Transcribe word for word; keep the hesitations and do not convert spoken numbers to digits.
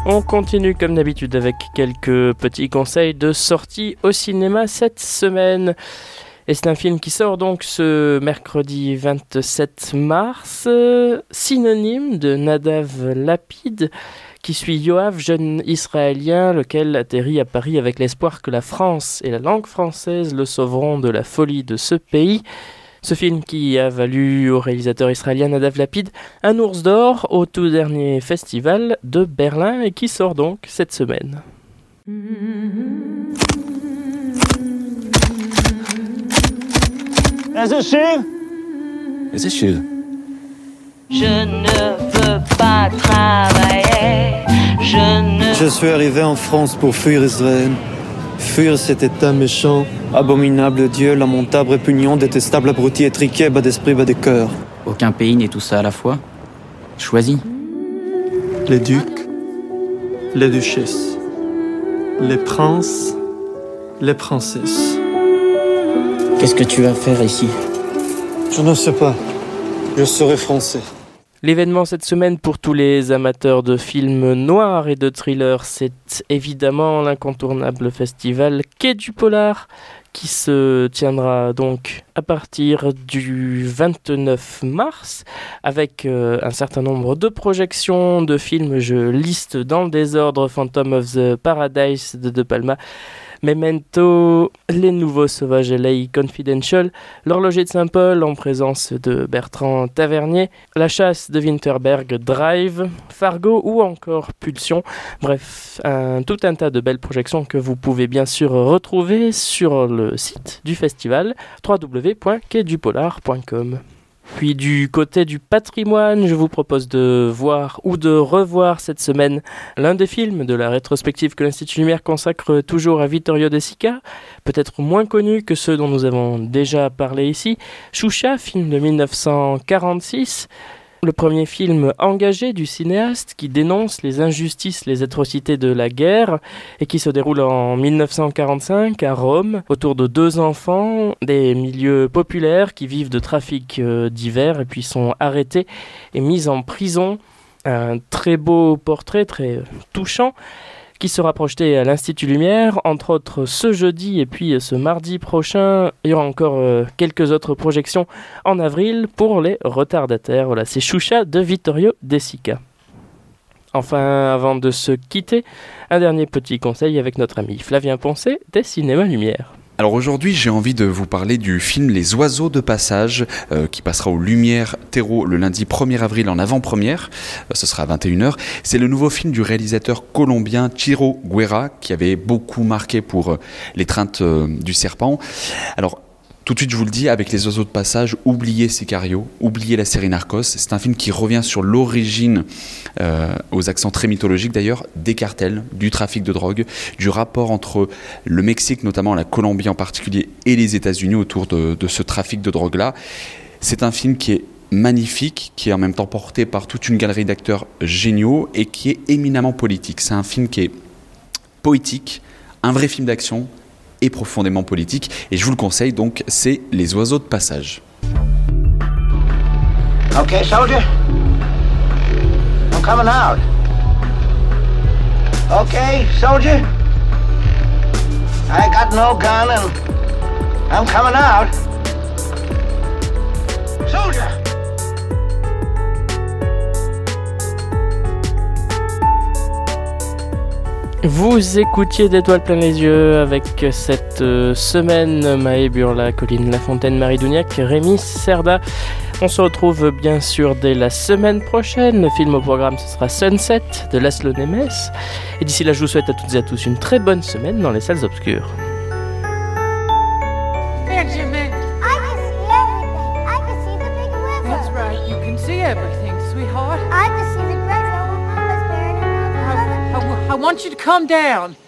On continue comme d'habitude avec quelques petits conseils de sortie au cinéma cette semaine. Et c'est un film qui sort donc ce mercredi vingt-sept mars, euh, Synonyme de Nadav Lapid, qui suit Yoav, jeune Israélien, lequel atterrit à Paris avec l'espoir que la France et la langue française le sauveront de la folie de ce pays. Ce film qui a valu au réalisateur israélien Nadav Lapid un ours d'or au tout dernier festival de Berlin et qui sort donc cette semaine. Is it shoe? Is it shoe? Je ne veux pas travailler. Je ne... Je suis arrivé en France pour fuir Israël. Fuir cet état méchant, abominable Dieu, lamentable, répugnant, détestable, abruti, étriqué, bas d'esprit, bas de cœur. Aucun pays n'est tout ça à la fois. Choisis. Les ducs, les duchesses, les princes, les princesses. Qu'est-ce que tu vas faire ici? Je ne sais pas. Je serai français. L'événement cette semaine pour tous les amateurs de films noirs et de thrillers, c'est évidemment l'incontournable festival Quai du Polar qui se tiendra donc à partir du vingt-neuf mars avec euh, un certain nombre de projections de films. Je liste dans le désordre Phantom of the Paradise de De Palma, Memento, Les Nouveaux Sauvages L A Confidential, L'Horloger de Saint-Paul en présence de Bertrand Tavernier, La Chasse de Winterberg, Drive, Fargo ou encore Pulsion. Bref, un, tout un tas de belles projections que vous pouvez bien sûr retrouver sur le site du festival w w w point quai du polar point com. Puis du côté du patrimoine, je vous propose de voir ou de revoir cette semaine l'un des films de la rétrospective que l'Institut Lumière consacre toujours à Vittorio De Sica, peut-être moins connu que ceux dont nous avons déjà parlé ici. Choucha, film de dix-neuf cent quarante-six, le premier film engagé du cinéaste qui dénonce les injustices, les atrocités de la guerre et qui se déroule en dix-neuf cent quarante-cinq à Rome autour de deux enfants des milieux populaires qui vivent de trafic euh, divers et puis sont arrêtés et mis en prison. Un très beau portrait, très touchant, qui sera projeté à l'Institut Lumière, entre autres ce jeudi et puis ce mardi prochain. Il y aura encore euh, quelques autres projections en avril pour les retardataires. Voilà, c'est Choucha de Vittorio De Sica. Enfin, avant de se quitter, un dernier petit conseil avec notre ami Flavien Poncet des Cinémas Lumière. Alors aujourd'hui, j'ai envie de vous parler du film Les Oiseaux de Passage, euh, qui passera aux Lumières Terreau le lundi premier avril en avant-première. Euh, ce sera à vingt et une heures. C'est le nouveau film du réalisateur colombien Chiro Guerra, qui avait beaucoup marqué pour euh, L'étreinte euh, du serpent. Alors, tout de suite, je vous le dis, avec Les Oiseaux de Passage, oubliez Sicario, oubliez la série Narcos. C'est un film qui revient sur l'origine, euh, aux accents très mythologiques d'ailleurs, des cartels, du trafic de drogue, du rapport entre le Mexique, notamment la Colombie en particulier, et les États-Unis autour de, de ce trafic de drogue-là. C'est un film qui est magnifique, qui est en même temps porté par toute une galerie d'acteurs géniaux et qui est éminemment politique. C'est un film qui est poétique, un vrai film d'action, et profondément politique, et je vous le conseille donc, c'est Les Oiseaux de Passage. Okay, soldier. I'm coming out. Okay, soldier. I got no gun and I'm coming out. Soldier. Vous écoutiez d'Étoiles plein les yeux avec cette euh, semaine Maë Burla, Colline Lafontaine, Marie Douniac, Rémi Cerda. On se retrouve bien sûr dès la semaine prochaine. Le film au programme, ce sera Sunset de Laszlo Nemes. Et d'ici là, je vous souhaite à toutes et à tous une très bonne semaine dans les salles obscures. Benjamin! I can see everything. I can see the big river. That's right, you can see everything, sweetheart. I can see the great old Mama's bearing another. I, I, I want you to come down.